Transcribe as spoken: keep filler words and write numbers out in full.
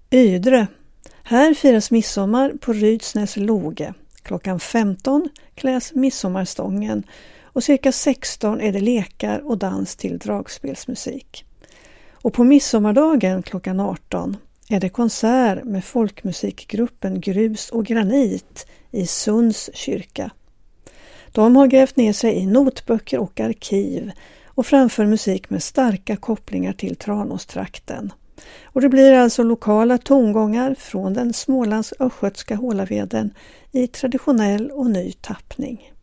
Ydre. Här firas midsommar på Rydsnäs Loge. Klockan femton kläs midsommarstången och cirka sexton är det lekar och dans till dragspelsmusik. Och på midsommardagen klockan arton är det konsert med folkmusikgruppen Grus och Granit i Sunds kyrka. De har grävt ner sig i notböcker och arkiv och framför musik med starka kopplingar till Tranåstrakten. Och det blir alltså lokala tongångar från den Smålands östgötska Hålaveden i traditionell och ny tappning.